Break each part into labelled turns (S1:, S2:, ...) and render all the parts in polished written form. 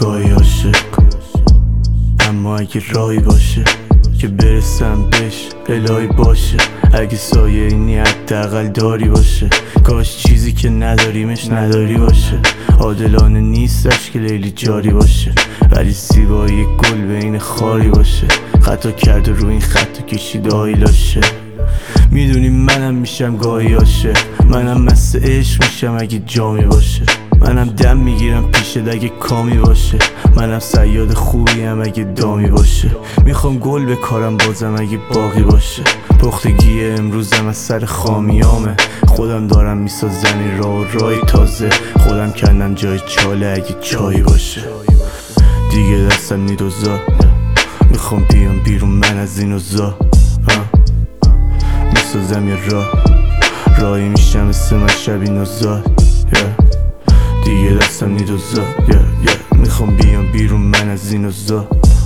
S1: گاهی عاشق، اما اگه راهی باشه که برسم بهش الهی باشه. اگه سایه اینی حداقل داری باشه، کاش چیزی که نداریمش نداری باشه. عادلانه نیستش که لیلی جاری باشه، ولی زیبایی گل بین خاری باشه. خطا کرده رو این خط کشیده آیلاشه. میدونی منم میشم گاهی عاشق، منم مست عشق میشم اگه جامی باشه. منم دم میگیرم پیشت اگه کامی باشه. منم صیاد خوبیم اگه دامی باشه. میخوام گل بکارم بازم اگه باقی باشه. پختگی امروزم از سر خامیامه. خودم دارم میسازم این راه تازه. خودم کندم جای چاله اگه چایی باشه. دیگه دستم نیدوزا، میخوام بیام بیرون من از این اوضاع. میسازم یه راهی میشم مثل من شبی نوزاد. دیگه دستم نیدوزا، میخوام بیام بیرون من از این اوضاع.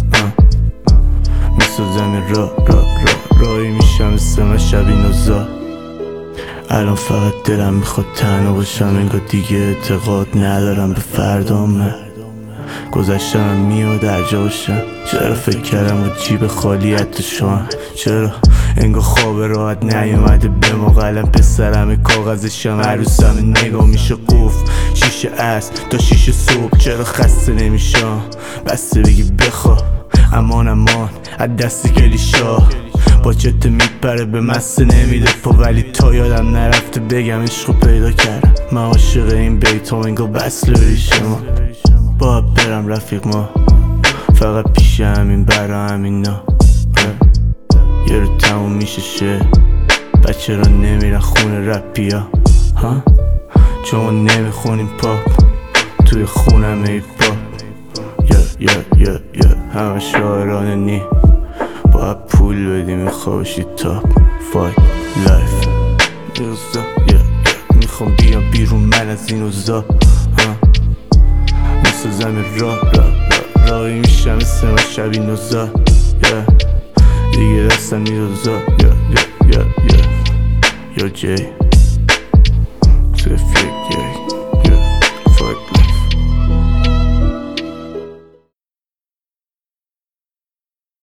S1: میسازم یه راهی میشم مثل من شبی نوزاد. الان فقط دلم میخواد تنها باشم، انگار دیگه اعتقاد ندارم به فردامه. گذشتم میاد در جا باشم. چرا فکر کردم و جیب خالیت شما؟ چرا انگار خواب راحت نیومده به ما؟ قلم پسرم کاغذشم عروسم نگاه میشه قفل شیشه است تا 6 صبح. چرا خسته نمیشم؟ بسته بگی بخواه امان از دست کلیشا. با چته میپره به مسته نمیده پا، ولی تا یادم نرفته بگم عشقو پیدا کردم. من عاشق این بیتام انگار بسله بریشم. باید برم رفیق ما، فقط پیش همین برا همینا. یه رو تموم میشه شه، بچه را نمیرن خونه رپیا چون ما نمیخونیم پاپ توی خونم ای پاپ. همه شاعرانه نی باید پول بدیم میخواشی تاپ فایت لایف. میخوام بیام بیرون من از این اوضاع. میسازم راهی میشم مثل من شبی نوزاد. دیگه دستم نیدوزا. یا جی